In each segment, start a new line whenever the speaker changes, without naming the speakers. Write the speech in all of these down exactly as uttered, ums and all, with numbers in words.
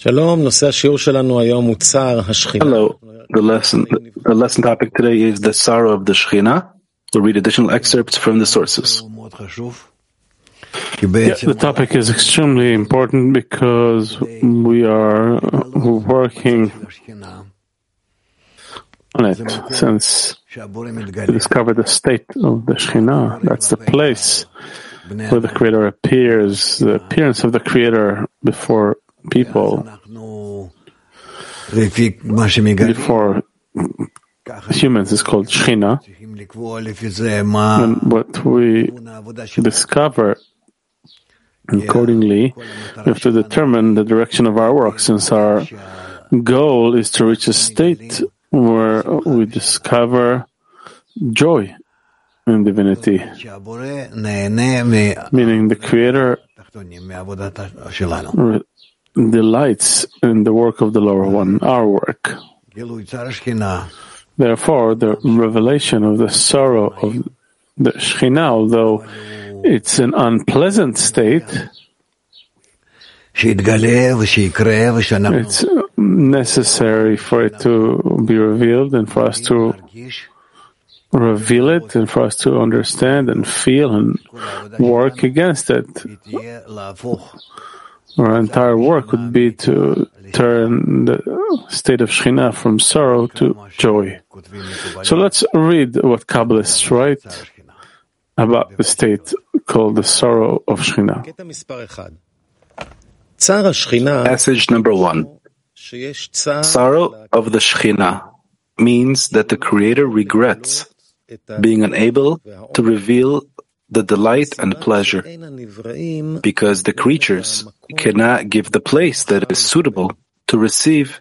Hello, the lesson, the lesson topic today is the sorrow of the Shekhinah. We'll read additional excerpts from the sources.
Yeah, the topic is extremely important because we are working on it since to discover the state of the Shekhinah. That's the place where the Creator appears, the appearance of the Creator before people, before humans is called Shekhinah. And what we discover accordingly, we have to determine the direction of our work, since our goal is to reach a state where we discover joy in divinity, meaning the Creator delights in the work of the lower one, our work. Therefore, the revelation of the sorrow of the Shekhinah, although it's an unpleasant state, it's necessary for it to be revealed and for us to reveal it and for us to understand and feel and work against it. Our entire work would be to turn the state of Shekhinah from sorrow to joy. So let's read what Kabbalists write about the state called the sorrow of Shekhinah.
Passage number one. Sorrow of the Shekhinah means that the Creator regrets being unable to reveal the delight and pleasure, because the creatures cannot give the place that is suitable to receive.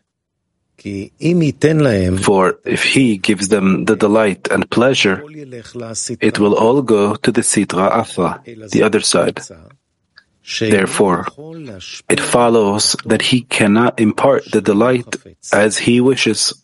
For if He gives them the delight and pleasure, it will all go to the Sitra Achra, the other side. Therefore, it follows that He cannot impart the delight as He wishes.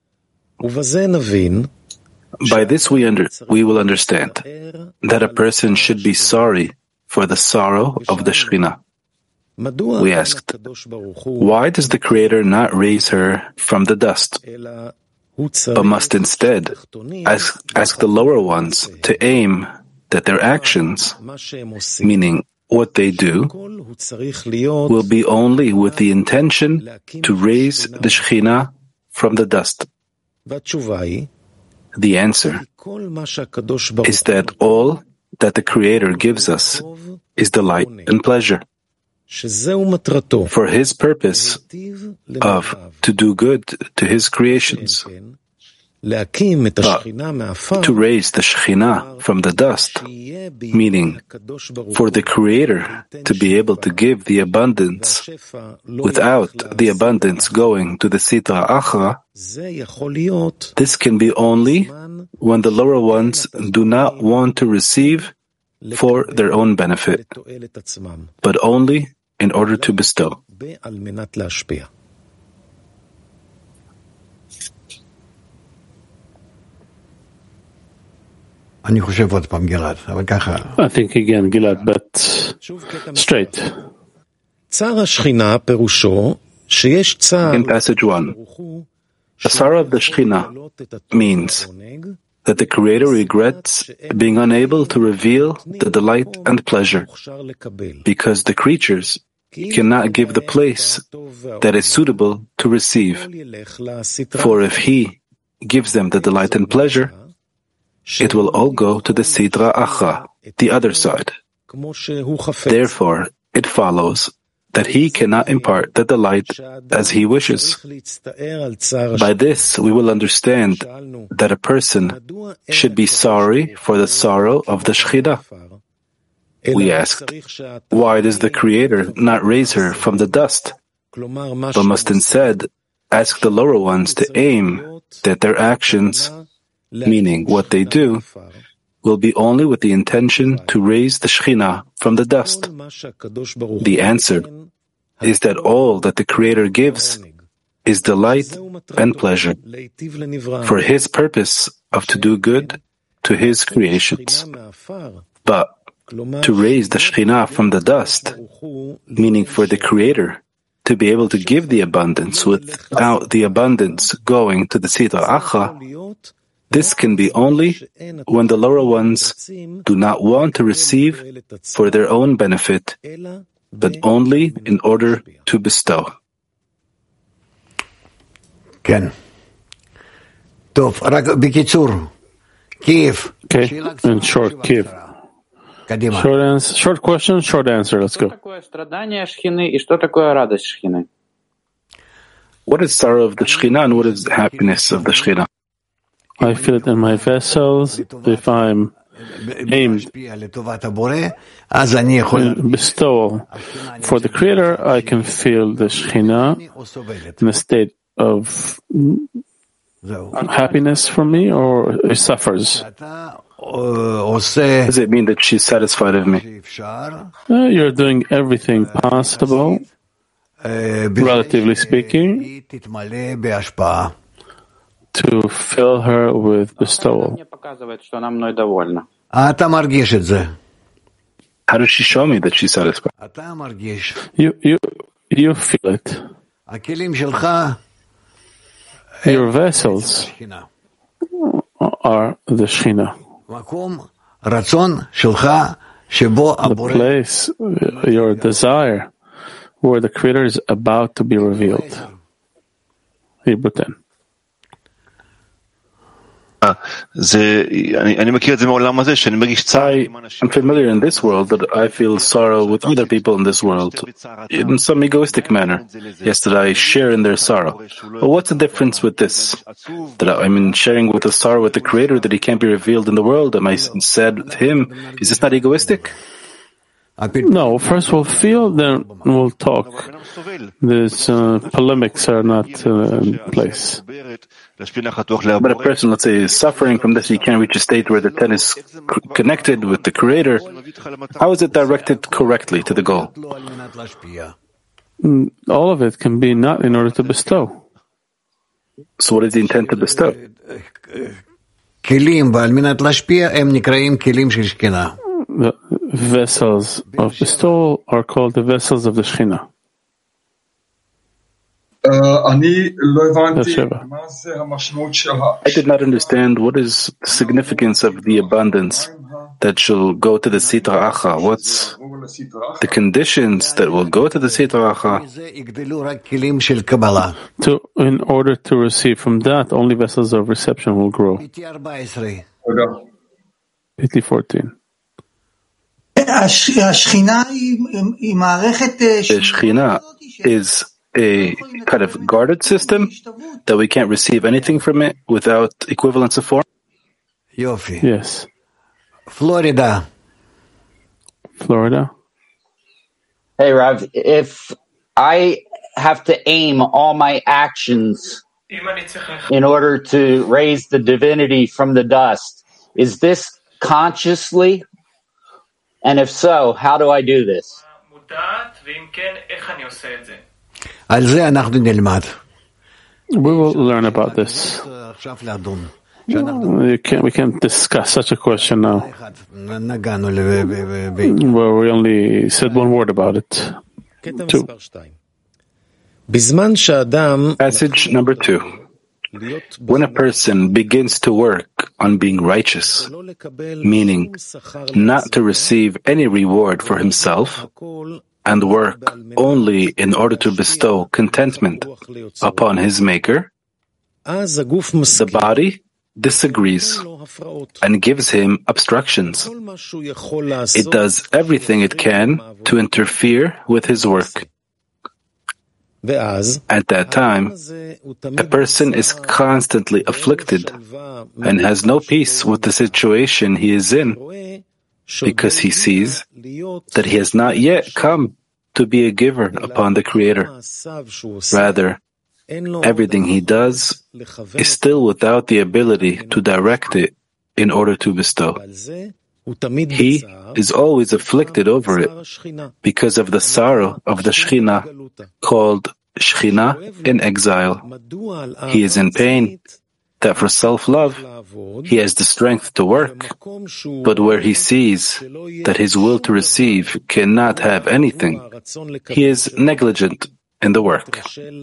By this we under, we will understand that a person should be sorry for the sorrow of the Shekhinah. We asked, why does the Creator not raise her from the dust, but must instead ask, ask the lower ones to aim that their actions, meaning what they do, will be only with the intention to raise the Shekhinah from the dust? The answer is that all that the Creator gives us is delight and pleasure, for His purpose of to do good to His creations. But to raise the Shekhinah from the dust, meaning for the Creator to be able to give the abundance without the abundance going to the Sitra Achra, this can be only when the lower ones do not want to receive for their own benefit, but only in order to bestow.
I think again, Gilad, but straight.
In passage one, the sorrow of the Shekhinah means that the Creator regrets being unable to reveal the delight and pleasure, because the creatures cannot give the place that is suitable to receive. For if He gives them the delight and pleasure, it will all go to the Sitra Achra, the other side. Therefore, it follows that He cannot impart the delight as He wishes. By this, we will understand that a person should be sorry for the sorrow of the Shekhinah. We asked, why does the Creator not raise her from the dust, but must instead ask the lower ones to aim that their actions, meaning what they do, will be only with the intention to raise the Shekhinah from the dust? The answer is that all that the Creator gives is delight and pleasure, for His purpose of to do good to His creations. But to raise the Shekhinah from the dust, meaning for the Creator to be able to give the abundance without the abundance going to the Sitra Achra, this can be only when the lower ones do not want to receive for their own benefit, but only in order to bestow.
Ken. Tov, רק בקיצור, Kiev.
Okay, in short, Kiev. Short answer, short question, short answer. Let's go.
What is sorrow of the Shekhinah and what is happiness of the Shekhinah?
I feel it in my vessels. If I'm aimed in bestowal for the Creator, I can feel the Shekhinah in a state of happiness for me, or it suffers.
Does it mean that she's satisfied of me?
Uh, you're doing everything possible, relatively speaking, to fill her with bestowal.
How does she show me that she's satisfied?
You, you, you feel it. Your vessels are the Shekhinah. The place, your desire, where the Creator is about to be revealed. Hebrew ten.
I am familiar in this world that I feel sorrow with other people in this world in some egoistic manner. Yes, that I share in their sorrow. But what's the difference with this? That I'm in sharing with the sorrow with the Creator that He can't be revealed in the world. Am I sad with Him? Is this not egoistic?
No, first we'll feel, then we'll talk. These uh, polemics are not uh, in place.
But a person, let's say, is suffering from this, he can't reach a state where the ten is c- connected with the Creator. How is it directed correctly to the goal?
All of it can be not in order to bestow.
So what is the intent to bestow?
The vessels of bestowal are called the vessels of the Shekhinah.
I did not understand what is the significance of the abundance that shall go to the Sitra Achra. What's the conditions that will go to the Sitra Achra?
To, in order to receive from that, only vessels of reception will grow. P T fourteen.
The Shekhinah is a kind of guarded system that we can't receive anything from it without equivalence of form?
Yes.
Florida.
Florida.
Hey, Rav, if I have to aim all my actions in order to raise the divinity from the dust, is this consciously? And if so, how do I do this?
We
will learn about this. We can't, we can't discuss such a question now, where we only said one word about it. Two.
Passage number two. When a person begins to work on being righteous, meaning not to receive any reward for himself, and work only in order to bestow contentment upon his Maker, the body disagrees and gives him obstructions. It does everything it can to interfere with his work. At that time, a person is constantly afflicted and has no peace with the situation he is in, because he sees that he has not yet come to be a giver upon the Creator. Rather, everything he does is still without the ability to direct it in order to bestow. He is always afflicted over it because of the sorrow of the Shekhinah, called Shekhinah in exile. He is in pain that for self-love he has the strength to work, but where he sees that his will to receive cannot have anything, he is negligent in the work.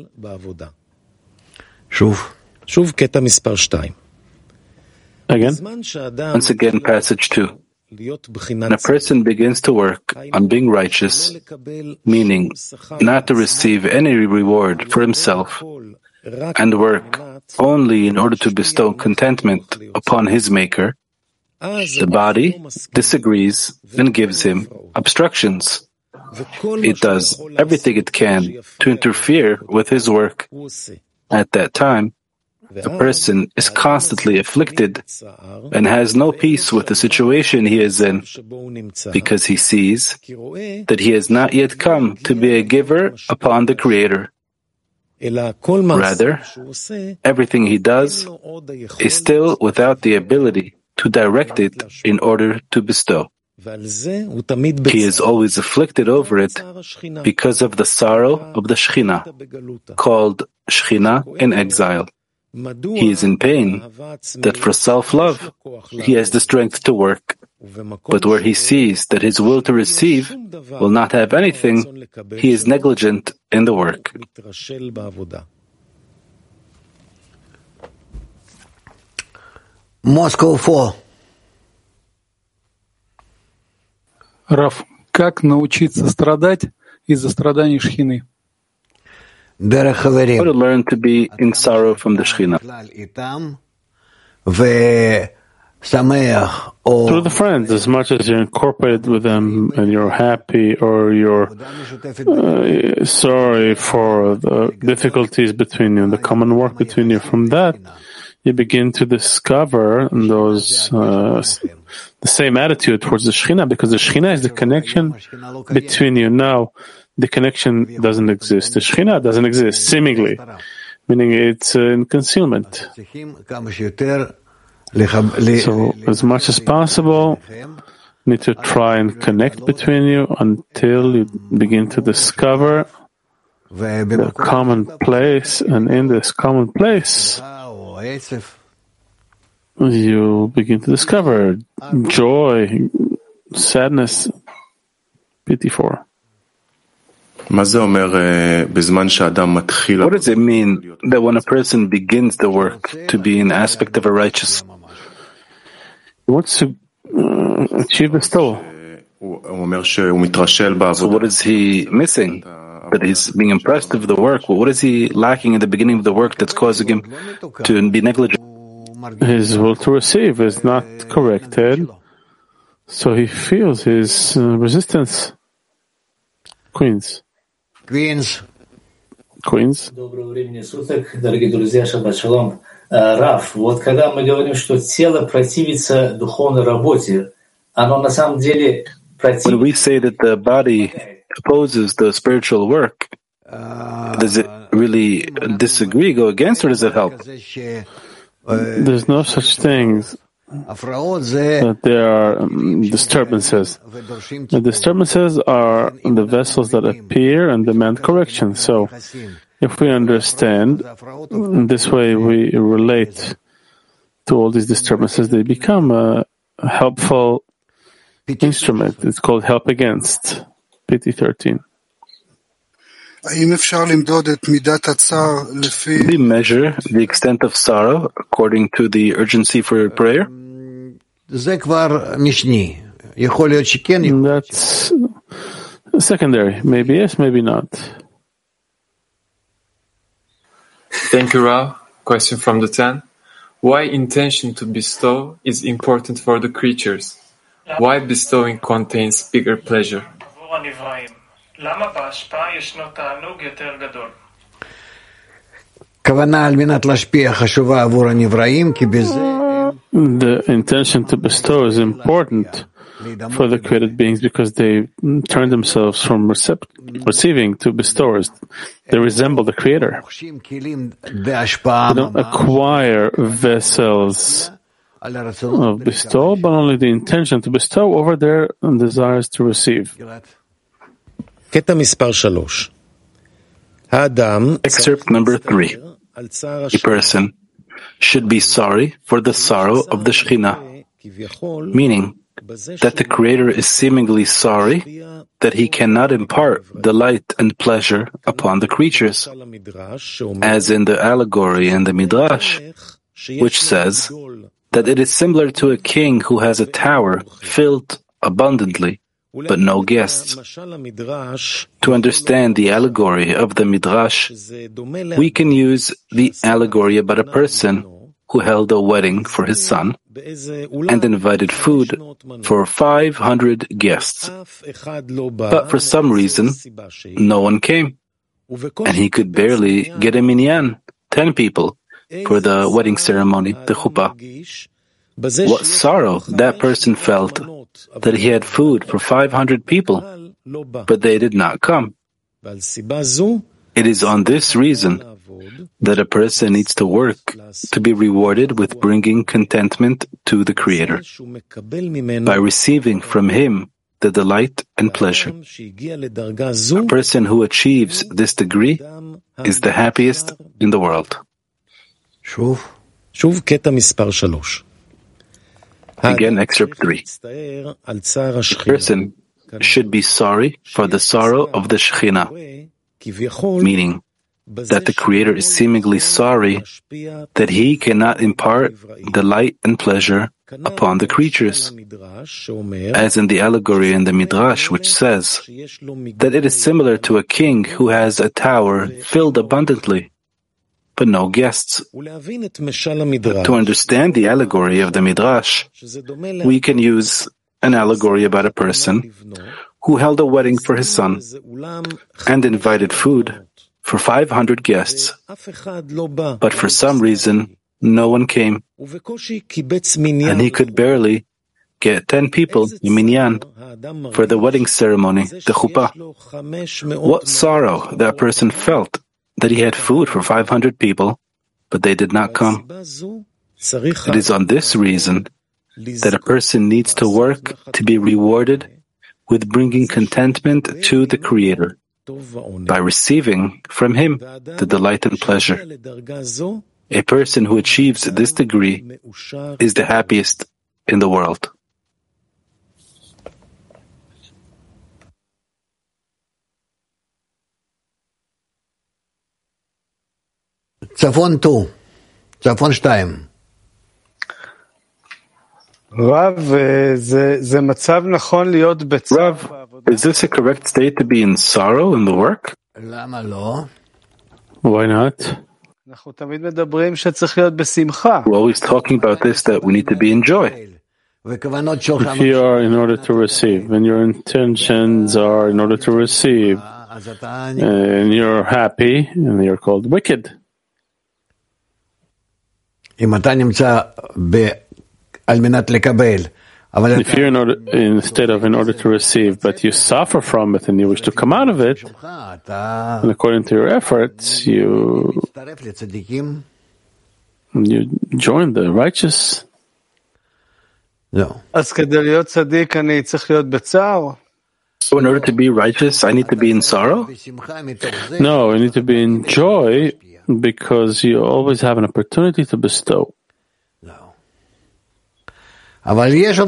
Again?
Once again, passage two. When a person begins to work on being righteous, meaning not to receive any reward for himself, and work only in order to bestow contentment upon his Maker, the body disagrees and gives him obstructions. It does everything it can to interfere with his work. At that time, the person is constantly afflicted and has no peace with the situation he is in, because he sees that he has not yet come to be a giver upon the Creator. Rather, everything he does is still without the ability to direct it in order to bestow. He is always afflicted over it because of the sorrow of the Shekhinah, called Shekhinah in exile. He is in pain that for self-love he has the strength to work, but where he sees that his will to receive will not have anything, he is negligent in the work.
Moscow four.
Раф, как научиться страдать из-за страданий Шхины?
How to learn to be in sorrow from the Shekhinah.
Through the friends, as much as you're incorporated with them and you're happy or you're uh, sorry for the difficulties between you and the common work between you. From that, you begin to discover those uh, the same attitude towards the Shekhinah, because the Shekhinah is the connection between you. Now, the connection doesn't exist. The Shekhinah doesn't exist, seemingly, meaning it's uh, in concealment. So, as much as possible, you need to try and connect between you until you begin to discover the common place, and in this common place, you begin to discover joy, sadness, pity for.
What does it mean that when a person begins the work to be an aspect of a righteous?
He wants to uh, achieve bestowal.
So what is he missing? That he's being impressed with the work. What is he lacking in the beginning of the work that's causing him to be negligent?
His will to receive is not corrected, so he feels his uh, resistance. Queens.
Queens.
Queens.
Доброго времени суток, дорогие друзья, шаббат шалом. Раф, вот когда мы говорим, что тело противится духовной работе, оно на самом деле противится...
When we say that the body opposes the spiritual work, does it really disagree, go against, or does it help?
There's no such thing that there are um, disturbances. The disturbances are the vessels that appear and demand correction. So, if we understand, in this way we relate to all these disturbances, they become a helpful instrument. It's called help against, P T thirteen.
Do we measure the extent of sorrow according to the urgency for prayer?
That's secondary. Maybe yes, maybe not.
Thank you, Rav. Question from the ten. Why intention to bestow is important for the creatures? Why bestowing contains bigger pleasure?
The intention to bestow is important for the created beings because they turn themselves from recept- receiving to bestowers. They resemble the Creator. They don't acquire vessels of bestowal, but only the intention to bestow over their desires to receive.
Excerpt number three. A person should be sorry for the sorrow of the Shekhinah, meaning that the Creator is seemingly sorry that he cannot impart delight and pleasure upon the creatures, as in the allegory in the Midrash, which says that it is similar to a king who has a tower filled abundantly, but no guests. To understand the allegory of the Midrash, we can use the allegory about a person who held a wedding for his son and invited food for five hundred guests. But for some reason, no one came, and he could barely get a minyan, ten people, for the wedding ceremony, the chuppah. What sorrow that person felt that he had food for five hundred people, but they did not come. It is on this reason that a person needs to work to be rewarded with bringing contentment to the Creator, by receiving from Him the delight and pleasure. A person who achieves this degree is the happiest in the world. Again, excerpt three. The person should be sorry for the sorrow of the Shekhinah, meaning that the Creator is seemingly sorry that He cannot impart delight and pleasure upon the creatures, as in the allegory in the Midrash, which says that it is similar to a king who has a tower filled abundantly, but no guests. To understand the allegory of the Midrash, we can use an allegory about a person who held a wedding for his son and invited food for five hundred guests, but for some reason no one came, and he could barely get ten people in minyan for the wedding ceremony, the chuppah. What sorrow that person felt that he had food for five hundred people, but they did not come. It is on this reason that a person needs to work to be rewarded with bringing contentment to the Creator, by receiving from Him the delight and pleasure. A person who achieves this degree is the happiest in the world.
צפון two, צפון two.
Rav, is this a correct state to be in sorrow in the work? Why not? We're always talking about this, that we need to be in joy. If you are in order to receive, and your intentions are in order to receive, and you're happy, and you're called wicked. If you're in, order, instead of in order to receive, but you suffer from it and you wish to come out of it, and according to your efforts, you you join the righteous.
So in order to be righteous, I need to be in sorrow?
No, you need to be in joy because you always have an opportunity to bestow.
But there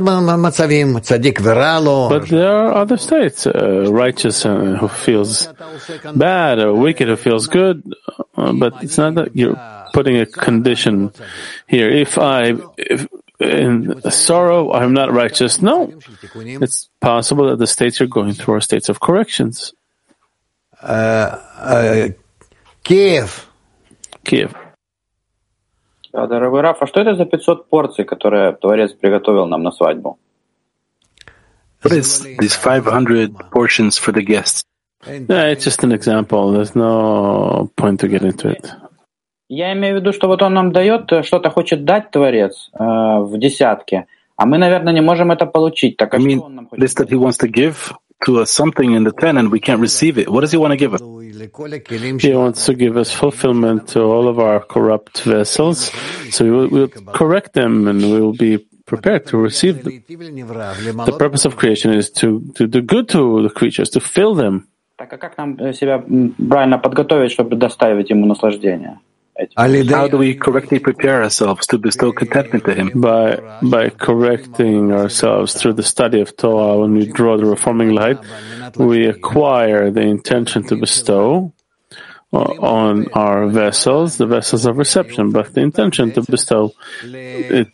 are other states, uh, righteous uh, who feels bad, or wicked who feels good, uh, but it's not that you're putting a condition here. If I, if in sorrow, I'm not righteous. No, it's possible that the states you're going through are states of corrections.
Uh, uh, Kiev.
Kiev.
Дорогой Раф, а что это за пятьсот порций, которые Творец приготовил нам на свадьбу?
What is these five hundred portions for the guests?
Yeah, it's just an example. There's no point to get into it.
Я имею в виду, что вот он нам дает, что-то хочет дать Творец э, в десятке, а мы, наверное, не можем это получить. Так, а
I mean,
что он нам хочет?
This that he wants to give to us something in the ten and we can't receive it. What does he want to give us?
He wants to give us fulfillment to all of our corrupt vessels, so we will we'll correct them and we will be prepared to receive them. The purpose of creation is to, to do good to the creatures, to fill them.
Так, а как нам себя правильно подготовить, чтобы доставить ему наслаждение?
How do we correctly prepare ourselves to bestow contentment to Him?
By by correcting ourselves through the study of Torah. When we draw the reforming light, we acquire the intention to bestow on our vessels, the vessels of reception, but the intention to bestow, it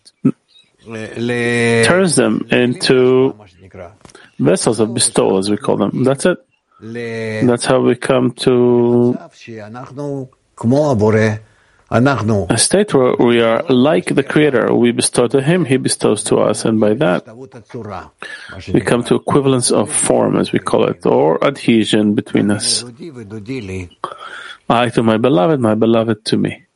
turns them into vessels of bestowal, as we call them. That's it. That's how we come to a state where we are like the Creator. We bestow to Him, He bestows to us, and by that we come to equivalence of form, as we call it, or adhesion between us. I to my beloved, my beloved to me.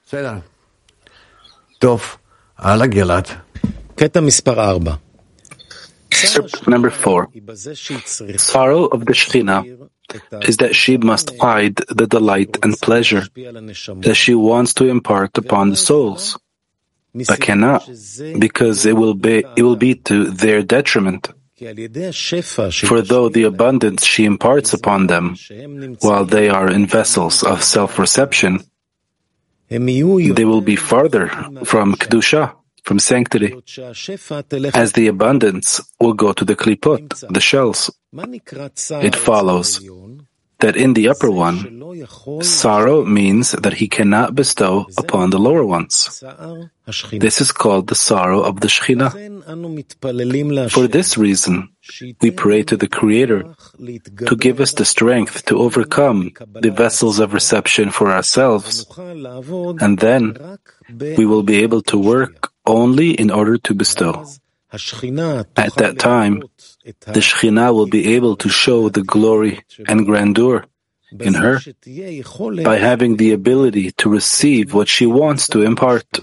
Excerpt number four. Sorrow of the Shekhinah is that she must hide the delight and pleasure that she wants to impart upon the souls, but cannot, because it will be it will be to their detriment. For though the abundance she imparts upon them, while they are in vessels of self-reception, they will be farther from Kedusha, from sanctity, as the abundance will go to the klipot, the shells. It follows that in the upper one, sorrow means that he cannot bestow upon the lower ones. This is called the sorrow of the Shekhinah. For this reason, we pray to the Creator to give us the strength to overcome the vessels of reception for ourselves, and then we will be able to work only in order to bestow. At that time, the Shekhinah will be able to show the glory and grandeur in her by having the ability to receive what she wants to impart.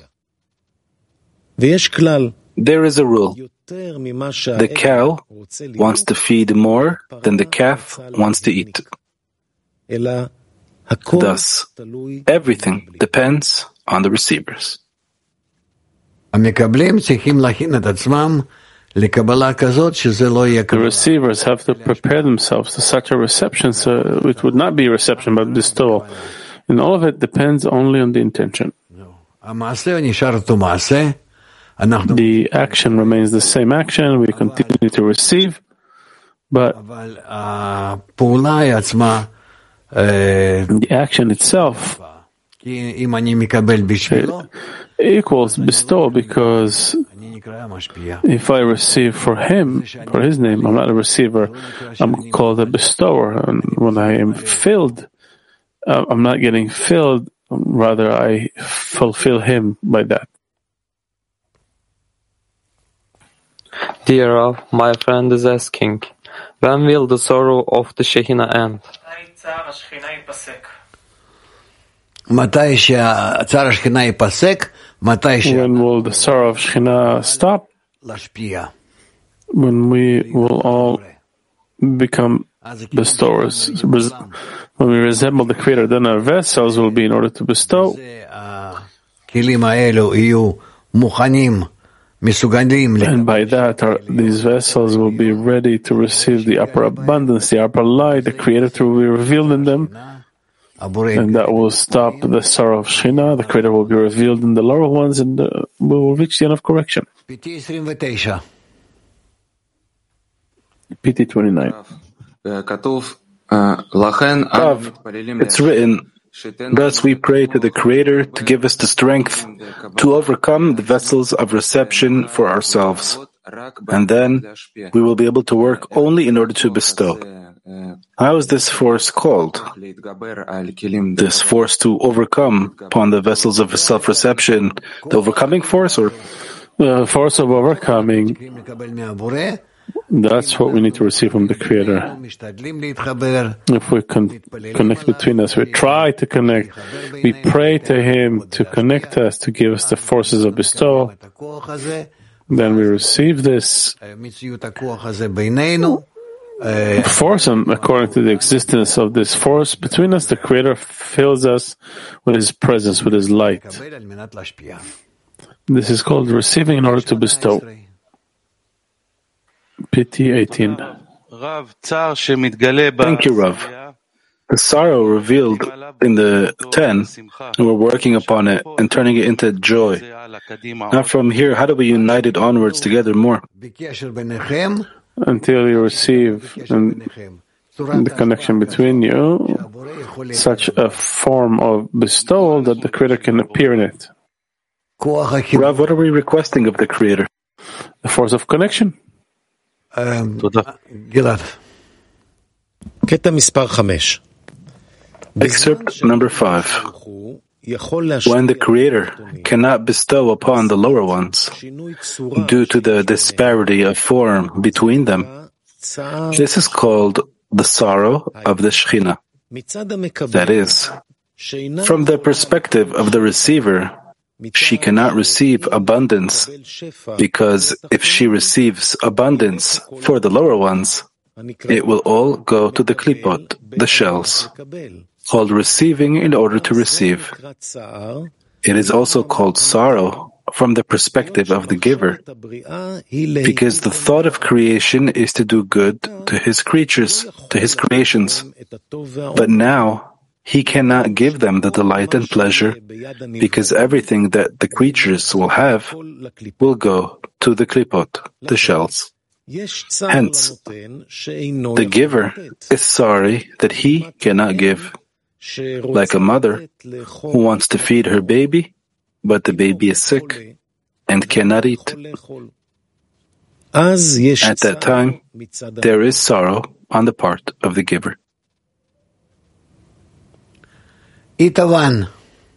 There is a rule. The cow wants to feed more than the calf wants to eat. Thus, everything depends on the receivers.
The receivers have to prepare themselves to such a reception, so it would not be reception but bestowal. And all of it depends only on the intention. The action remains the same action, we continue to receive, but the action itself equals bestow, because if I receive for Him, for His name, I'm not a receiver, I'm called a bestower. And when I am filled, uh, I'm not getting filled, rather I fulfill Him by that.
Dear Rav, my friend is asking, when will the sorrow of the Shekhinah end?
When will the sorrow of Shekhinah stop? When we will all become bestowers. When we resemble the Creator, then our vessels will be in order to bestow. And by that, our, these vessels will be ready to receive the upper abundance, the upper light, the Creator to be revealed in them. And that will stop the sorrow of Shekhinah. The Creator will be revealed in the lower ones, and uh, we will reach the end of correction. P T twenty-nine.
It's written, thus we pray to the Creator to give us the strength to overcome the vessels of reception for ourselves, and then we will be able to work only in order to bestow. How is this force called? This force to overcome upon the vessels of self-reception, the overcoming force, or
the force of overcoming? That's what we need to receive from the Creator. If we con- connect between us, we try to connect, we pray to Him to connect us, to give us the forces of bestowal, then we receive this force, and according to the existence of this force between us, the Creator fills us with His presence, with His light. This is called receiving in order to bestow. P T eighteen.
Thank you, Rav. The sorrow revealed in the ten, and we're working upon it and turning it into joy. Now from here, how do we unite it onwards together more?
Until you receive in, in the connection between you such a form of bestowal that the Creator can appear in it.
Rav, what are we requesting of the Creator?
The force of connection.
Um, Gilad.
Excerpt number five. When the Creator cannot bestow upon the lower ones due to the disparity of form between them, this is called the sorrow of the Shekhinah. That is, from the perspective of the receiver, she cannot receive abundance, because if she receives abundance for the lower ones, it will all go to the klipot, the shells, called receiving in order to receive. It is also called sorrow from the perspective of the giver, because the thought of creation is to do good to his creatures, to his creations. But now, he cannot give them the delight and pleasure, because everything that the creatures will have will go to the klipot, the shells. Hence, the giver is sorry that he cannot give, like a mother who wants to feed her baby, but the baby is sick and cannot eat. At that time, there is sorrow on the part of the giver.
Itavan.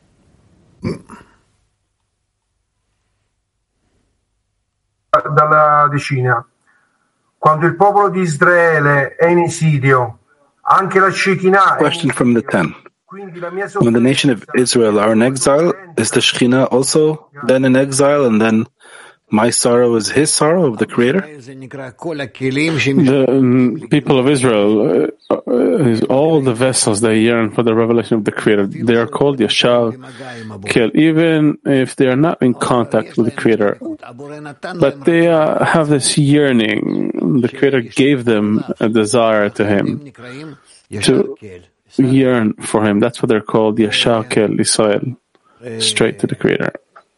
Dalla decina. Quando il popolo di Israele è in esilio, anche la Shekinah.
Question from the ten. When the nation of Israel are in exile, is the Shekhinah also then in exile, and then my sorrow is his sorrow of the Creator?
The um, people of Israel, uh, is all the vessels that yearn for the revelation of the Creator. They are called Yashar Kel, even if they are not in contact with the Creator. But they uh, have this yearning. The Creator gave them a desire to Him, to yearn for Him. That's what they're called, Yashar Kel Israel, straight to the Creator.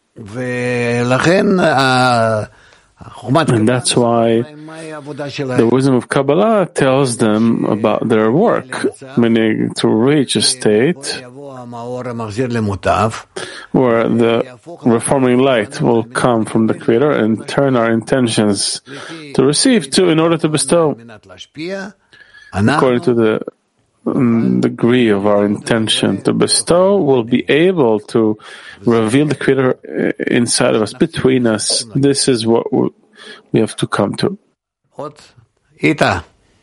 And that's why the wisdom of Kabbalah tells them about their work, meaning to reach a state where the reforming light will come from the Creator and turn our intentions to receive to in order to bestow. According to the um, degree of our intention to bestow, we'll be able to reveal the Creator inside of us, between us. This is what we have to come to.
Ita.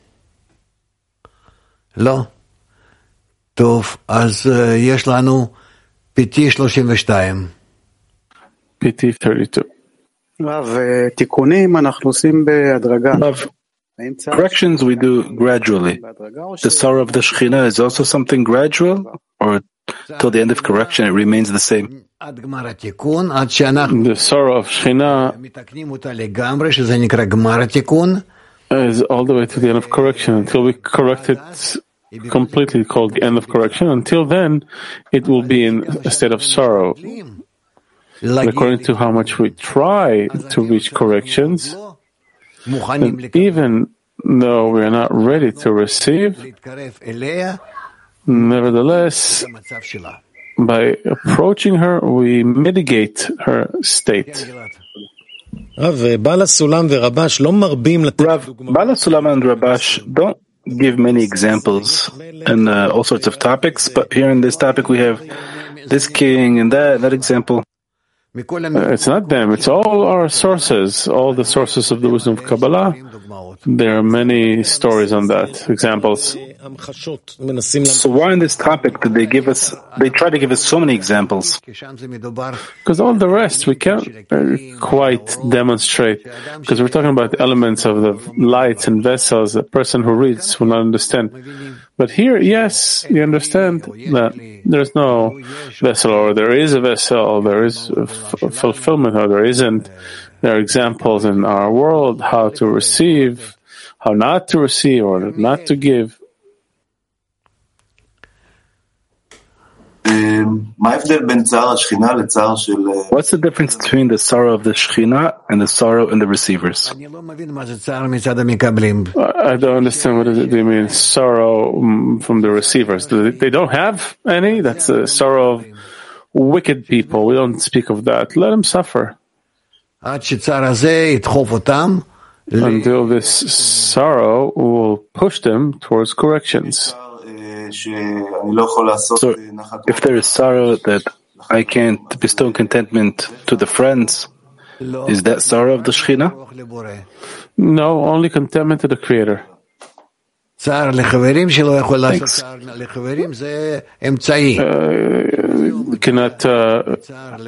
לא. טוב, אז יש לנו פיטי שלושים ושתיים.
פיטי thirty-two.
רב, תיקונים אנחנו עושים בהדרגה.
Corrections we do gradually. The sorrow of the Shekhinah is also something gradual, or till the end of correction it remains the same?
The sorrow of Shekhinah is all the way to the end of correction, until we correct it completely, called the end of correction. Until then, it will be in a state of sorrow. But according to how much we try to reach corrections, and even though we are not ready to receive, nevertheless, by approaching her, we mitigate her state.
Rav, Bala Sulam and Rabash don't give many examples in uh, all sorts of topics, but here in this topic we have this king and that, that example.
Uh, it's not them, it's all our sources, all the sources of the wisdom of Kabbalah. There are many stories on that, examples.
So why in this topic did they give us, they try to give us so many examples?
Because all the rest we can't uh, quite demonstrate, because we're talking about the elements of the lights and vessels. A person who reads will not understand. But here, yes, you understand that there's no vessel, or there is a vessel, or there is a f- fulfillment, or there isn't. There are examples in our world how to receive, how not to receive, or not to give.
What's the difference between the sorrow of the Shekhinah and the sorrow in the receivers?
I don't understand what they mean, sorrow from the receivers. They don't have any? That's the sorrow of wicked people. We don't speak of that. Let them suffer until this sorrow will push them towards corrections.
So, if there is sorrow that I can't bestow contentment to the friends, is that sorrow of the Shekhinah?
No, only contentment to the Creator. Uh, cannot uh,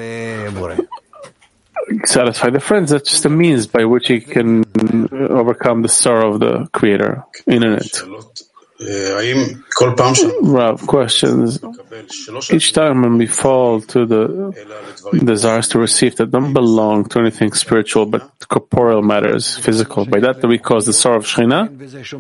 satisfy the friends. That's just a means by which he can overcome the sorrow of the Creator in it. Rav, questions. Each time when we fall to the desires to receive that don't belong to anything spiritual but corporeal matters, physical, by that we cause the sorrow of Shekhinah?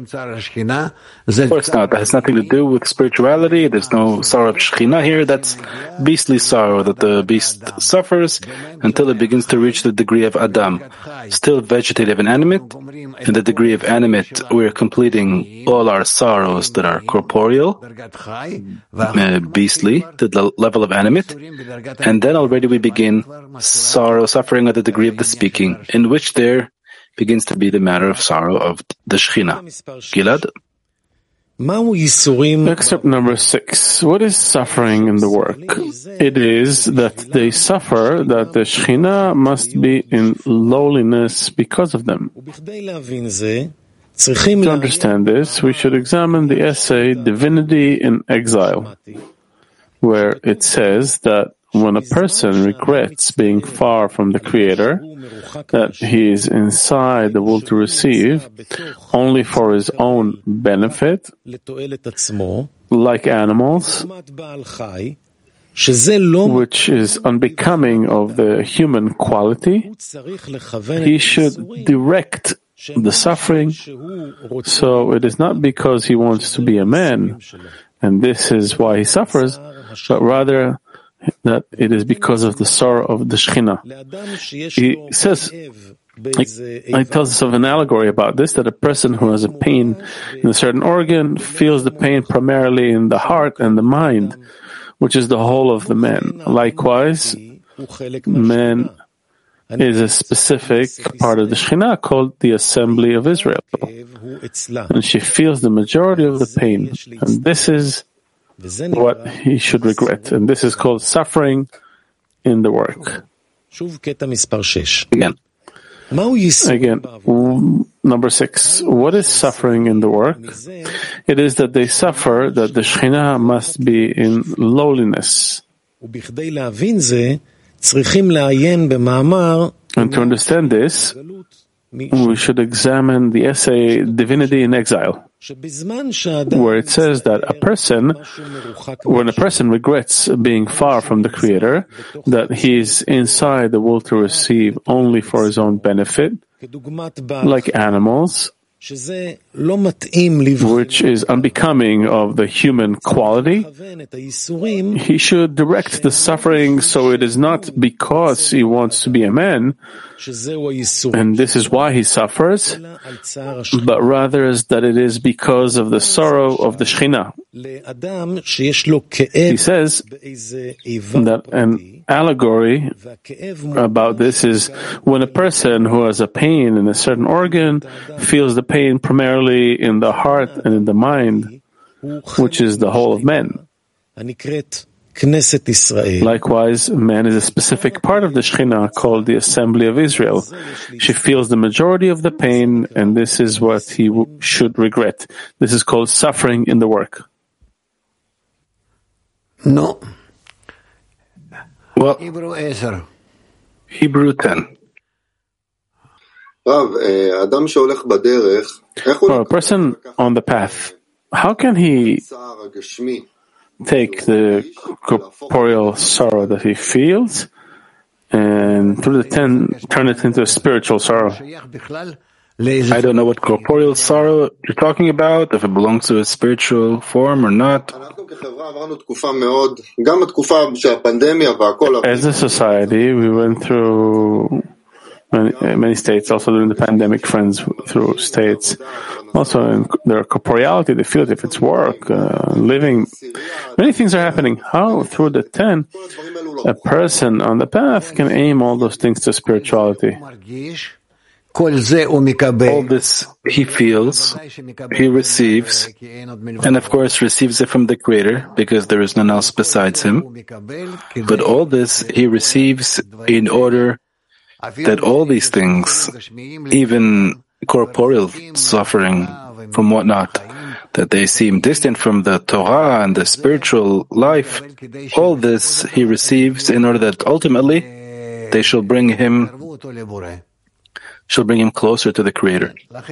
Of course not. That has nothing to do with spirituality. There's no sorrow of Shekhinah here. That's beastly sorrow that the beast suffers until it begins to reach the degree of Adam, still vegetative and animate. In the degree of animate, we're completing all our sorrows that are corporeal, uh, beastly, to the level of animate, and then already we begin sorrow, suffering at the degree of the speaking, in which there begins to be the matter of sorrow of the Shekhinah. Gilad?
Excerpt number six. What is suffering in the work? It is that they suffer, that the Shekhinah must be in lowliness because of them. To understand this, we should examine the essay Divinity in Exile, where it says that when a person regrets being far from the Creator, that he is inside the will to receive only for his own benefit, like animals, which is unbecoming of the human quality, he should direct the suffering, so it is not because he wants to be a man, and this is why he suffers, but rather that it is because of the sorrow of the Shekhinah. He says, he tells us of an allegory about this, that a person who has a pain in a certain organ feels the pain primarily in the heart and the mind, which is the whole of the man. Likewise, man is a specific part of the Shekhinah called the Assembly of Israel. And she feels the majority of the pain. And this is what he should regret. And this is called suffering in the work. Again. Again, number six. What is suffering in the work? It is that they suffer, that the Shekhinah must be in lowliness. And to understand this, we should examine the essay Divinity in Exile, where it says that a person, when a person regrets being far from the Creator, that he is inside the will to receive only for his own benefit, like animals, which is unbecoming of the human quality, he should direct the suffering so it is not because he wants to be a man, and this is why he suffers, but rather is that it is because of the sorrow of the Shekhinah. He says that an allegory about this is when a person who has a pain in a certain organ feels the pain primarily in the heart and in the mind, which is the whole of man. Likewise, man is a specific part of the Shekhinah called the Assembly of Israel. She feels the majority of the pain, and this is what he w- should regret. This is called suffering in the work.
No.
Well,
Hebrew ten.
Hebrew ten.
Well, a person on the path, how can he take the corporeal sorrow that he feels and through the ten turn it into a spiritual sorrow?
I don't know what corporeal sorrow you're talking about, if it belongs to a spiritual form or not.
As a society, we went through many, many states, also during the pandemic, friends through states. Also in their corporeality, they feel it if it's work, uh, living. Many things are happening. How, through the ten, a person on the path can aim all those things to spirituality?
All this he feels, he receives, and of course receives it from the Creator, because there is none else besides him. But all this he receives in order that all these things, even corporeal suffering from whatnot, that they seem distant from the Torah and the spiritual life, all this he receives in order that ultimately they shall bring him shall bring him closer to the Creator.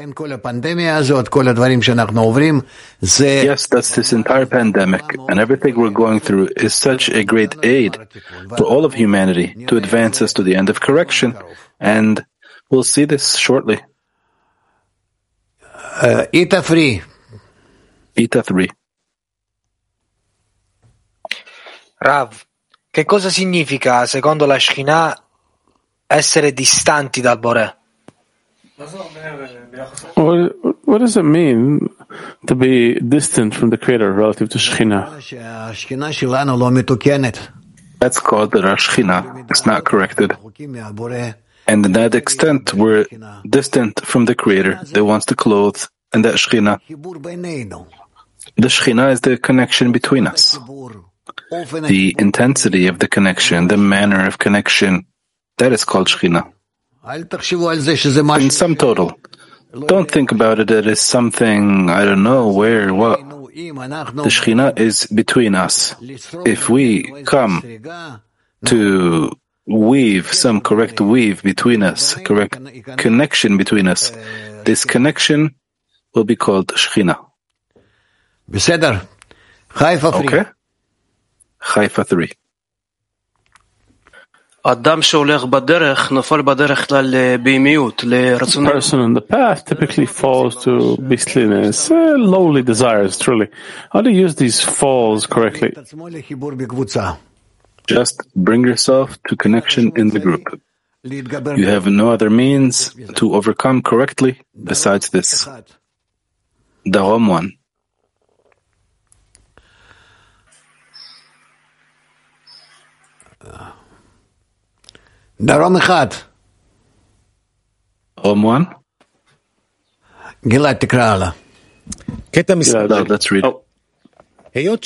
Yes, that's this entire pandemic, and everything we're going through is such a great aid for all of humanity to advance us to the end of correction, and we'll see this shortly.
Uh, Ita three.
Ita three.
Rav, che cosa significa, secondo la Shekhinah, essere distanti dal Boré?
What, what does it mean to be distant from the Creator relative to Shekhinah?
That's called that our Shekhinah is not corrected. And to that extent, we're distant from the Creator that wants to clothe, and that Shekhinah. The Shekhinah is the connection between us. The intensity of the connection, the manner of connection, that is called Shekhinah. In sum total, don't think about it as something, I don't know, where, what. The Shekhinah is between us. If we come to weave some correct weave between us, correct connection between us, this connection will be called Shekhinah. Okay? Haifa three.
A person on the path typically falls to beastliness, uh, lowly desires, truly. How do you use these falls correctly?
Just bring yourself to connection in the group. You have no other means to overcome correctly besides this. Darom one.
Darom echad.
Darom one.
Gilad, תקרא הלאה.
קטע מספר. No, let's read. Oh.
Number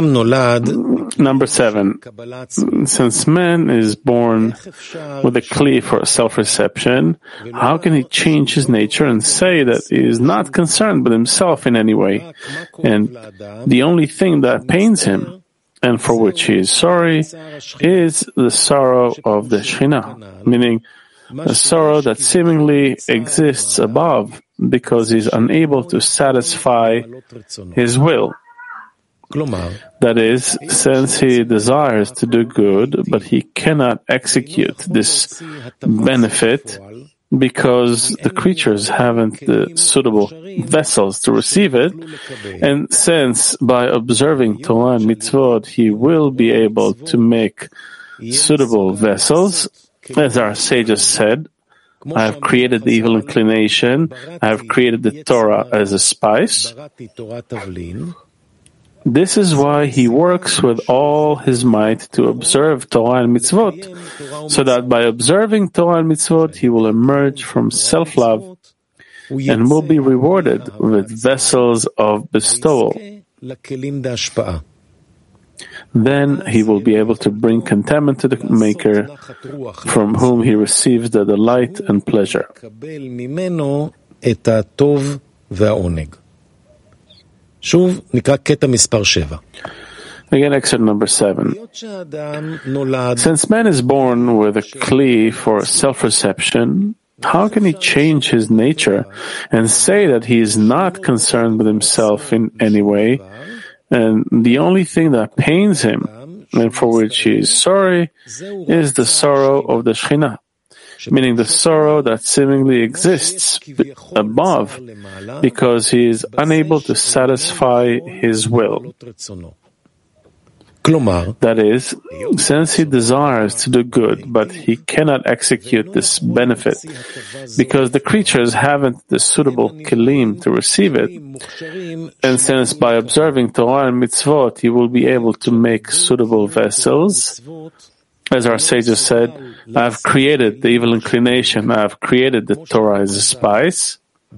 seven. Since man is born with a kli for self-reception, how can he change his nature and say that he is not concerned with himself in any way, and the only thing that pains him, and for which he is sorry, is the sorrow of the Shekhinah, meaning a sorrow that seemingly exists above because he is unable to satisfy his will. That is, since he desires to do good, but he cannot execute this benefit because the creatures haven't the suitable vessels to receive it, and since by observing Torah and mitzvot he will be able to make suitable vessels, as our sages said, I have created the evil inclination, I have created the Torah as a spice. This is why he works with all his might to observe Torah and mitzvot, so that by observing Torah and mitzvot he will emerge from self-love and will be rewarded with vessels of bestowal. Then he will be able to bring contentment to the Maker, from whom he receives the delight and pleasure. Again, excerpt number seven. Since man is born with a kli for self-reception, how can he change his nature and say that he is not concerned with himself in any way, and the only thing that pains him, and for which he is sorry, is the sorrow of the Shekhinah, meaning the sorrow that seemingly exists above because he is unable to satisfy his will. That is, since he desires to do good, but he cannot execute this benefit because the creatures haven't the suitable kelim to receive it, and since by observing Torah and mitzvot he will be able to make suitable vessels, as our sages said, I have created the evil inclination, I have created the Torah as a spice.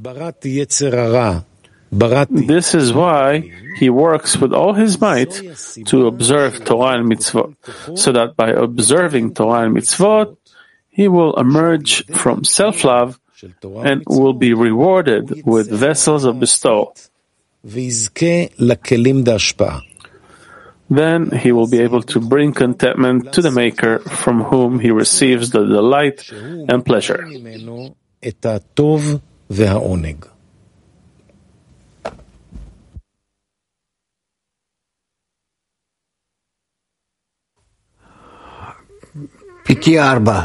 This is why he works with all his might to observe Torah and mitzvot, so that by observing Torah and mitzvot, he will emerge from self-love and will be rewarded with vessels of bestowal. Then he will be able to bring contentment to the Maker from whom he receives the delight and pleasure.
פיתי ארבע.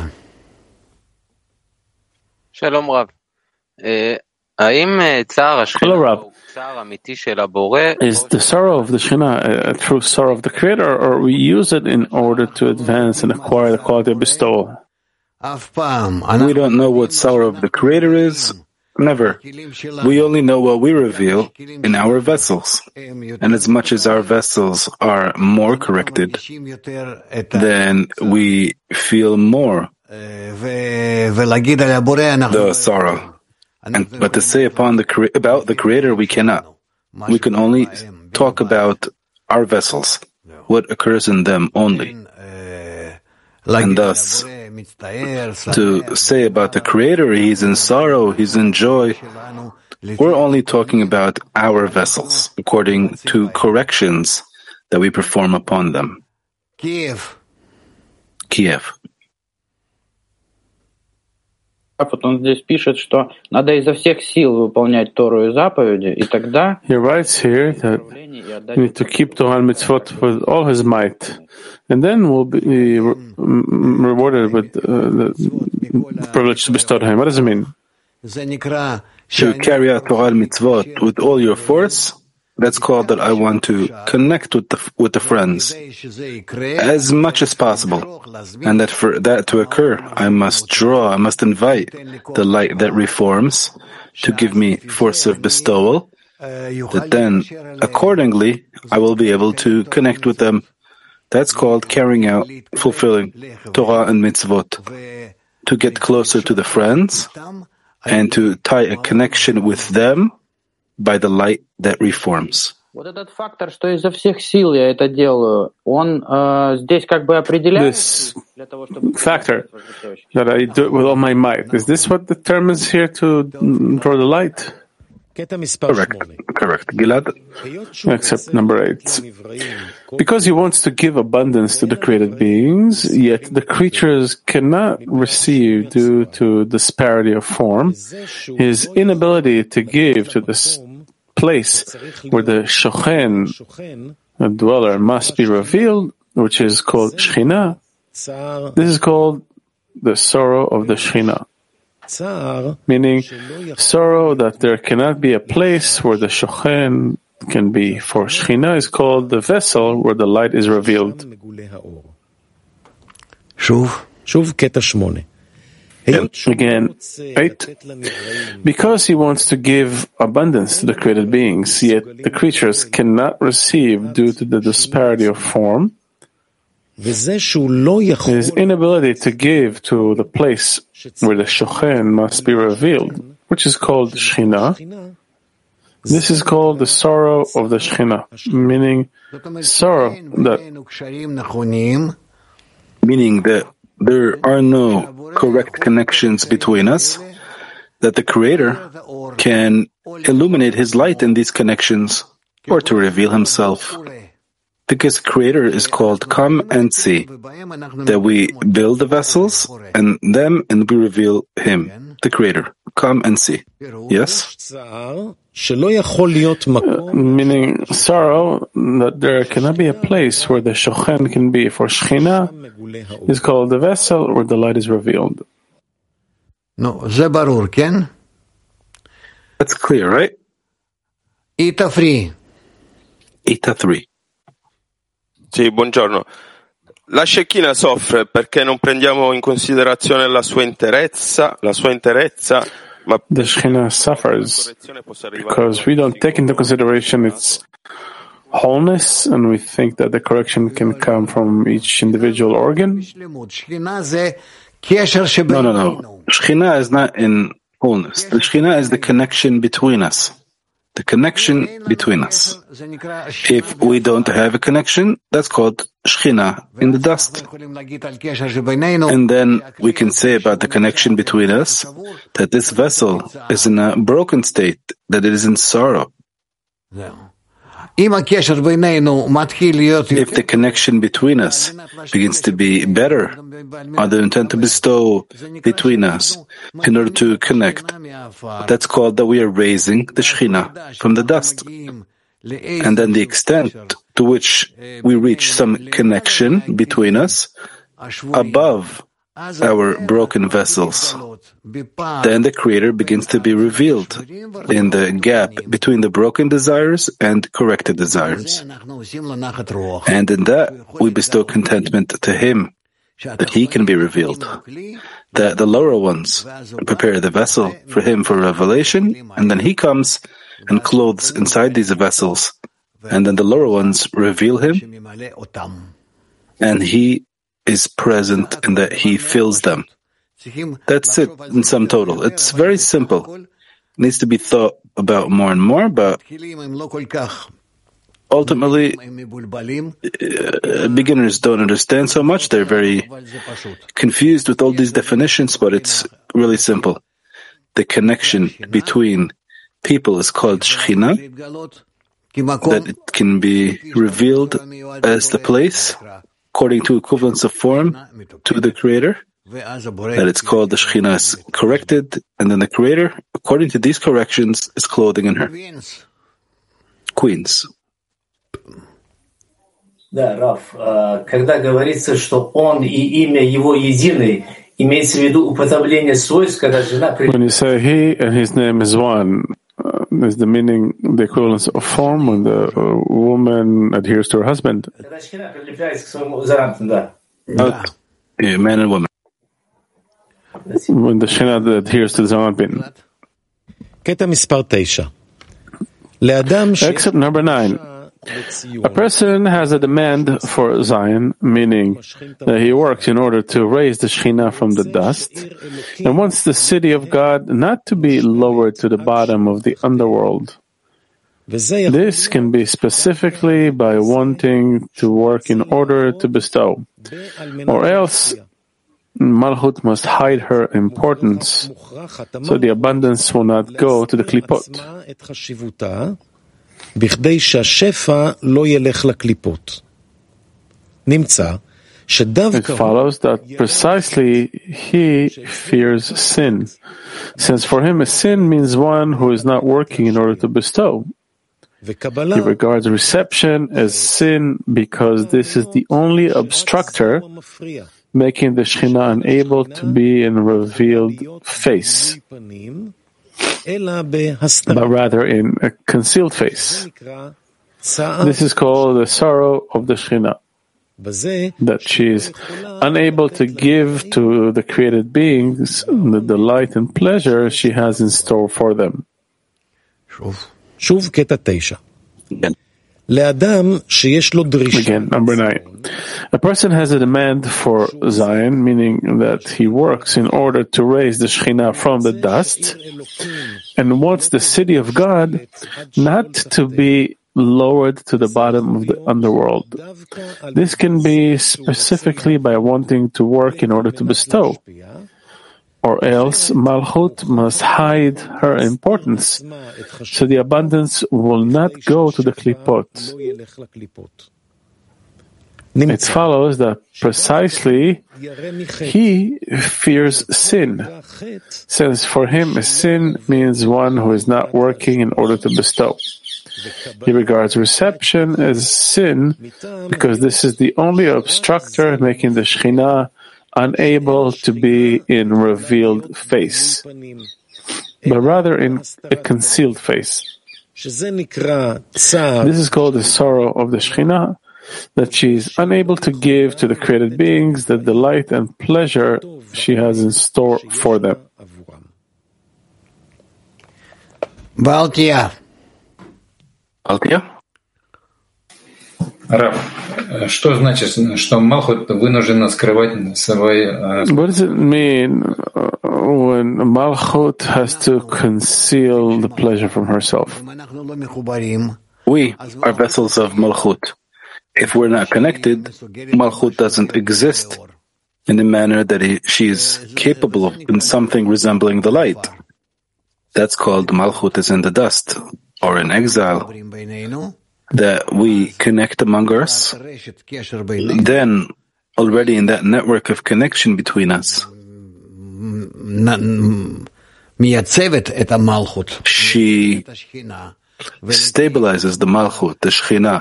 שלום רב. האם צער השכינה הוא צער אמיתי של הבורא?
Is the sorrow of the Shekhinah a true sorrow of the Creator, or we use it in order to advance and acquire the quality of bestowal?
We don't know what sorrow of the Creator is. Never. We only know what we reveal in our vessels. And as much as our vessels are more corrected, then we feel more the sorrow. And, but to say upon the about the Creator, we cannot. We can only talk about our vessels, what occurs in them only. And thus, to say about the Creator, He's in sorrow, He's in joy, we're only talking about our vessels, according to corrections that we perform upon them.
Kiev.
Kiev.
Вот он здесь пишет, что надо изо всех сил выполнять Тору и заповеди, и тогда...
He writes here that we need to keep Torah and mitzvot with all his might, and then we'll be rewarded with uh, the privilege to bestow him. What does it mean?
To carry out Torah and mitzvot with all your force, that's called that I want to connect with the with the friends as much as possible, and that for that to occur, I must draw, I must invite the light that reforms to give me force of bestowal, that then, accordingly, I will be able to connect with them. That's called carrying out, fulfilling Torah and mitzvot, to get closer to the friends and to tie a connection with them by the light that reforms.
Вот этот фактор, что изо всех сил я это делаю, он э, здесь как бы определяет.
This factor that I do it with all my might, is this what determines here to draw the light?
Correct. Correct. Gilad?
Except number eight. Because he wants to give abundance to the created beings, yet the creatures cannot receive due to disparity of form, his inability to give to this place where the Shochen, the dweller, must be revealed, which is called Shekhinah, this is called the sorrow of the Shekhinah. Meaning, sorrow that there cannot be a place where the Shochen can be. For Shekhinah is called the vessel where the light is revealed. And again, eight. Because he wants to give abundance to the created beings, yet the creatures cannot receive due to the disparity of form, his inability to give to the place where the Shochen must be revealed, which is called Shekhinah. This is called the sorrow of the Shekhinah, meaning sorrow that,
meaning that there are no correct connections between us, that the Creator can illuminate His light in these connections, or to reveal Himself. Because Creator is called Come and See, that we build the vessels and them and we reveal Him, the Creator. Come and see. Yes?
Uh, meaning sorrow that there cannot be a place where the Shochen can be. For Shekhinah is called the vessel where the light is revealed.
No, זה ברור, כן?
That's clear, right?
Ita free.
Ita three.
Sì, buongiorno. La Shekinah soffre perché non prendiamo in considerazione la sua interezza, la sua interezza, ma
the Shekhinah suffers because we don't take into consideration its wholeness, and we think that the correction can come from each individual organ.
No, no, no. Shekhinah is not in wholeness. The Shekhinah is the connection between us. The connection between us. If we don't have a connection, that's called Shekhinah in the dust. And then we can say about the connection between us that this vessel is in a broken state, that it is in sorrow. If the connection between us begins to be better, or the intent to bestow between us in order to connect, that's called that we are raising the Shekhinah from the dust. And then the extent to which we reach some connection between us above our broken vessels, then the Creator begins to be revealed in the gap between the broken desires and corrected desires. And in that, we bestow contentment to Him, that He can be revealed. That the lower ones prepare the vessel for Him for revelation, and then He comes and clothes inside these vessels, and then the lower ones reveal Him, and He is present and that He fills them. That's it in sum total. It's very simple. It needs to be thought about more and more, but ultimately, uh, beginners don't understand so much. They're very confused with all these definitions, but it's really simple. The connection between people is called Shekhinah, that it can be revealed as the place according to equivalence of form to the Creator, that it's called the Shekhinah is corrected, and then the Creator, according to these corrections, is clothing in her. Queens.
Да, Раф, когда говорится, что он и имя его единый, имеется в виду уподобление свойств, когда жена...
When you say he and his name is one, uh, is the meaning the equivalence of form when the uh, woman adheres to her husband?
Когда Шхина прилепляется к своему заранту, да.
Yeah, man and woman.
When the Shekhinah adheres to the Zamanpin. Except number nine. A person has a demand for Zion, meaning that he works in order to raise the Shekhinah from the dust, and wants the city of God not to be lowered to the bottom of the underworld. This can be specifically by wanting to work in order to bestow, or else Malchut must hide her importance, so the abundance will not go to the klipot.
בכדי שהשפע לא ילך לקליפות. נמצא
It follows that precisely he fears sin, since for him a sin means one who is not working in order to bestow. He regards reception as sin because this is the only obstructor, making the Shekhinah unable to be in a revealed face, but rather in a concealed face. This is called the sorrow of the Shekhinah, that she is unable to give to the created beings the delight and pleasure she has in store for them. Again, number nine. A person has a demand for Zion, meaning that he works in order to raise the Shekhinah from the dust, and wants the city of God not to be lowered to the bottom of the underworld. This can be specifically by wanting to work in order to bestow, or else Malchut must hide her importance, so the abundance will not go to the klipot. It follows that precisely he fears sin, since for him a sin means one who is not working in order to bestow. He regards reception as sin because this is the only obstructor making the Shekhinah unable to be in revealed face, but rather in a concealed face. This is called the sorrow of the Shekhinah, that she is unable to give to the created beings the delight and pleasure she has in store for them.
Baltia.
Baltia?
Рав, что значит, что Малхут вынуждена скрывать свои...
What does it mean when Malchut has to conceal the pleasure from herself?
We are vessels of Malchut. If we're not connected, Malchut doesn't exist in the manner that he, she is capable of in something resembling the light. That's called Malchut is in the dust, or in exile. That we connect among us, then already in that network of connection between us, she stabilizes the Malchut, the Shekhinah,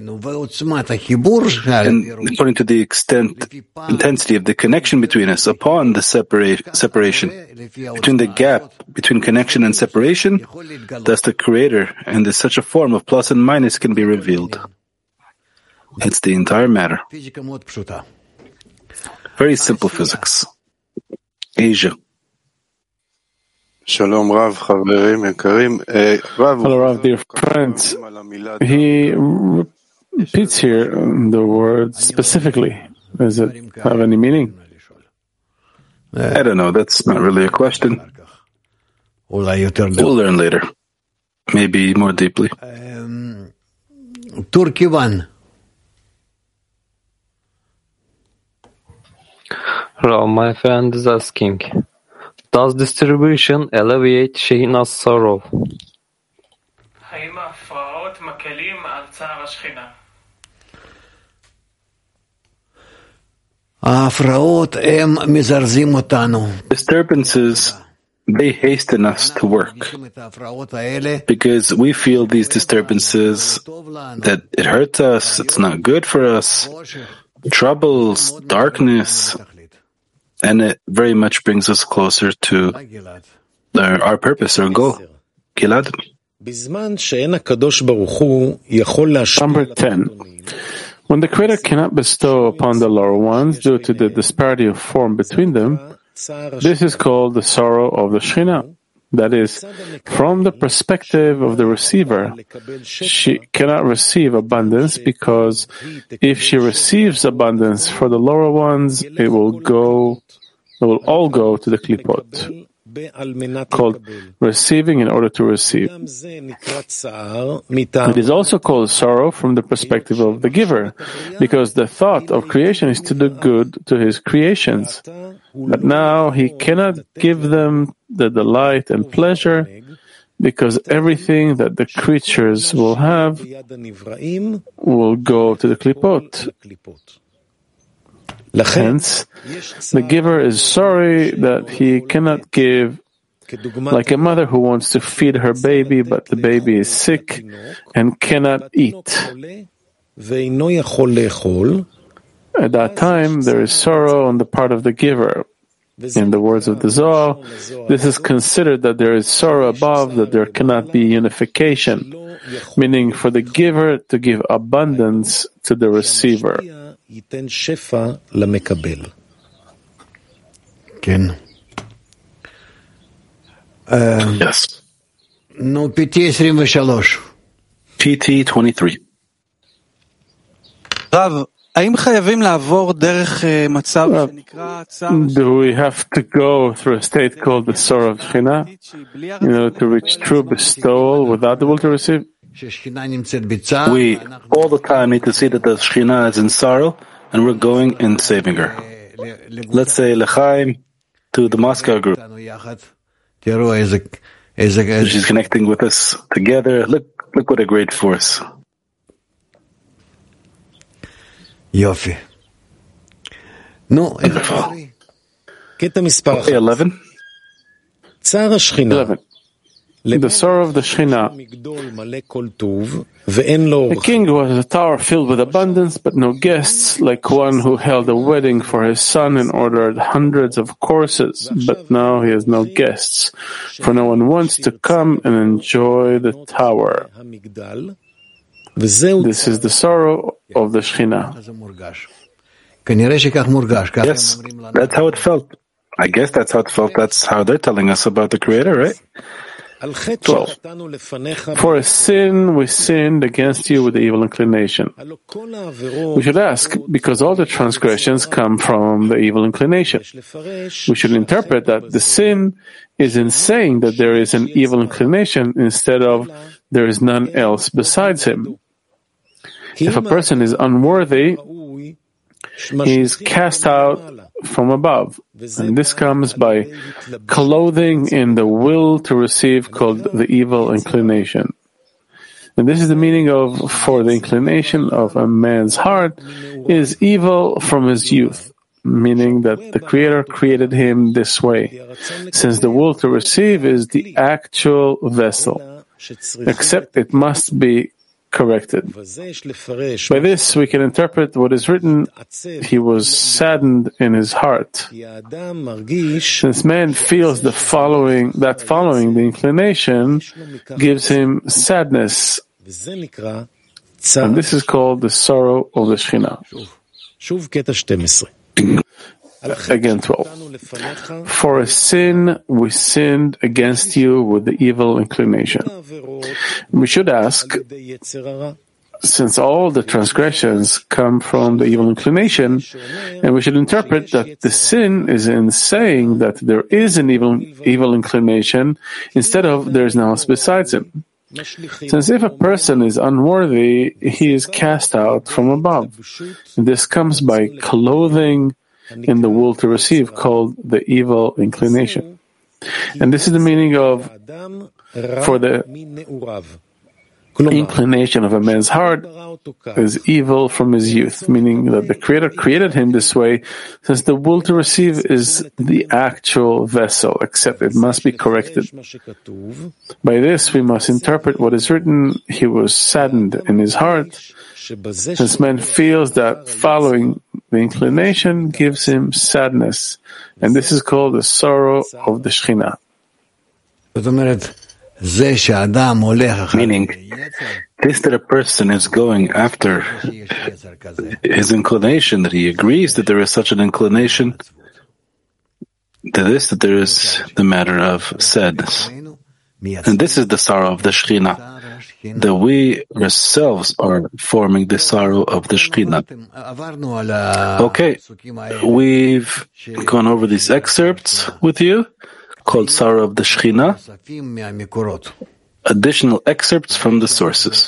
and according to the extent, intensity of the connection between us, upon the separa- separation, between the gap between connection and separation, thus the Creator, and there's such a form of plus and minus can be revealed. It's the entire matter. Very simple physics. Asia.
Shalom, Rav, Chaverim, Ekarim.
Hello, Rav, dear friends. He repeats here the word specifically. Does it have any meaning?
I don't know. That's not really a question. We'll learn later. Maybe more deeply.
Turkey one.
Rav, my friend is asking, does distribution alleviate Shekhinah's sorrow?
Disturbances, they hasten us to work because we feel these disturbances, that it hurts us, it's not good for us, troubles, darkness, and it very much brings us closer to our, our purpose, our goal. Gilad?
Number ten. When the Creator cannot bestow upon the lower ones due to the disparity of form between them, this is called the sorrow of the Shekhinah. That is, from the perspective of the receiver, she cannot receive abundance because if she receives abundance for the lower ones, it will go, it will all go to the klipot, called receiving in order to receive. It is also called sorrow from the perspective of the giver, because the thought of creation is to do good to his creations. But now he cannot give them the delight and pleasure because everything that the creatures will have will go to the klipot. Hence, the giver is sorry that he cannot give, like a mother who wants to feed her baby, but the baby is sick and cannot eat. At that time, there is sorrow on the part of the giver. In the words of the Zohar, this is considered that there is sorrow above, that there cannot be unification, meaning for the giver to give abundance to the receiver.
Ken.
Yes.
No, P T twenty-three.
P T twenty-three.
Rav, האם חייבים לעבור דרך מצב שנקרא צער?
Do we have to go through a state called the sorrow of Shekhinah in order to reach true bestowal without the will to receive?
We all the time need to see that the Shekhinah is in sorrow and we're going and saving her. Let's say L'chaim to the Moscow group. She's connecting with us together. Look, look what a great force.
Yofi. No,
okay, eleven.
צער השכינה
the sorrow of the Shekhinah. A king who has a tower filled with abundance, but no guests, like one who held a wedding for his son and ordered hundreds of courses, but now he has no guests, for no one wants to come and enjoy the tower. This is the sorrow of the Shekhinah.
Yes, that's how it felt. I guess that's how it felt. That's how they're telling us about the Creator, right?
twelve. For a sin we sinned against you with the evil inclination. We should ask, because all the transgressions come from the evil inclination. We should interpret that the sin is in saying that there is an evil inclination instead of there is none else besides him. If a person is unworthy, he is cast out from above, and this comes by clothing in the will to receive called the evil inclination. And this is the meaning of, for the inclination of a man's heart is evil from his youth, meaning that the Creator created him this way, since the will to receive is the actual vessel, except it must be corrected. By this we can interpret what is written, he was saddened in his heart. Since man feels the following, that following the inclination gives him sadness, and this is called the sorrow of the Shekhinah. Again, twelve. For a sin we sinned against you with the evil inclination. We should ask, since all the transgressions come from the evil inclination, and we should interpret that the sin is in saying that there is an evil, evil inclination instead of there is no else besides him. Since if a person is unworthy, he is cast out from above. This comes by clothing in the will to receive called the evil inclination. And this is the meaning of for the inclination of a man's heart is evil from his youth, meaning that the Creator created him this way, since the will to receive is the actual vessel, except it must be corrected. By this we must interpret what is written, he was saddened in his heart, since man feels that following the inclination gives him sadness, and this is called the sorrow of the Shekhinah.
Meaning, this that a person is going after his inclination, that he agrees that there is such an inclination, to this that there is the matter of sadness. And this is the sorrow of the Shekhinah, that we ourselves are forming the sorrow of the Shekhinah. Okay, we've gone over these excerpts with you, called Sorrow of the Shekhinah, additional excerpts from the sources.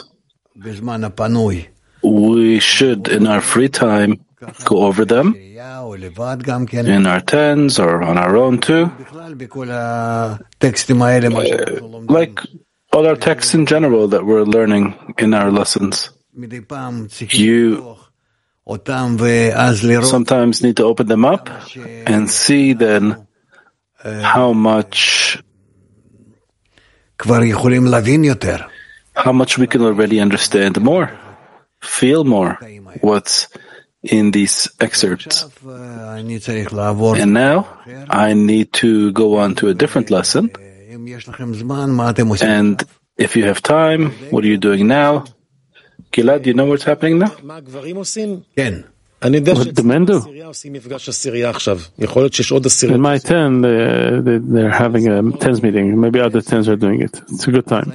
We should, in our free time, go over them, in our tens or on our own too, uh, like all our texts in general that we're learning in our lessons. You sometimes need to open them up and see then how much how much we can already understand more, feel more what's in these excerpts. And now I need to go on to a different lesson. And if you have time, what are you doing now? Gilad, do you know what's happening now?
What the men do? In my ten, they, they, they're having a tens meeting. Maybe other tens are doing it. It's a good time.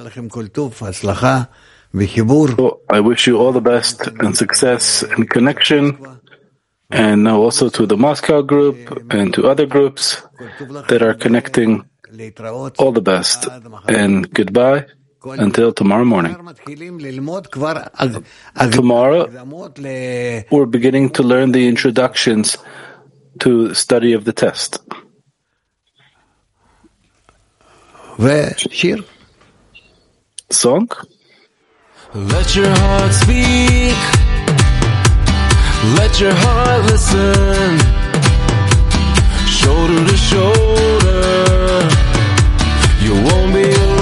So I wish you all the best and success and connection, and now also to the Moscow group and to other groups that are connecting. All the best and goodbye until tomorrow morning. Tomorrow, we're beginning to learn the introductions to study of the test. Song?
Let your heart speak. Let your heart listen. Shoulder to shoulder. You won't be alone.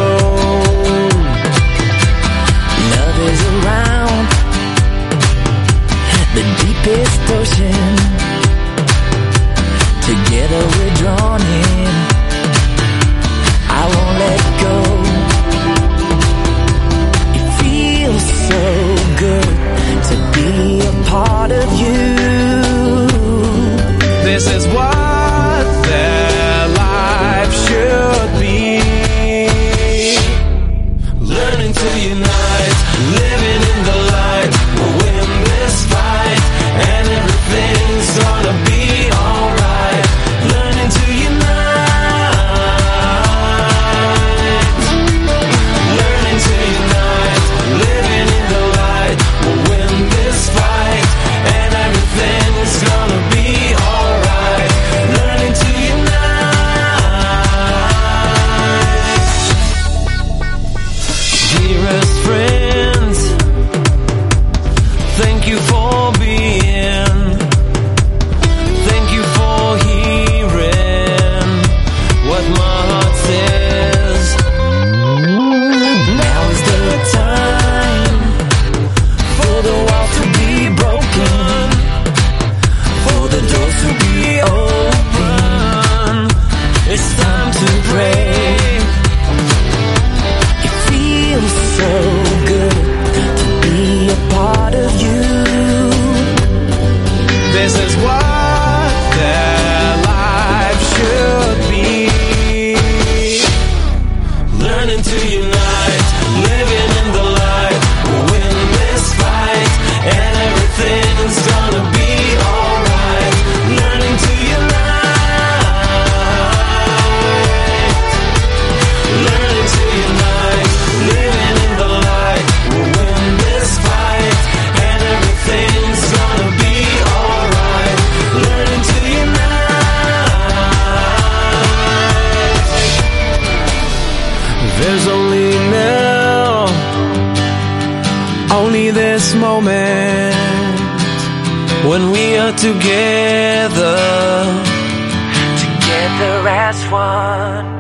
this moment when we are together, together as one.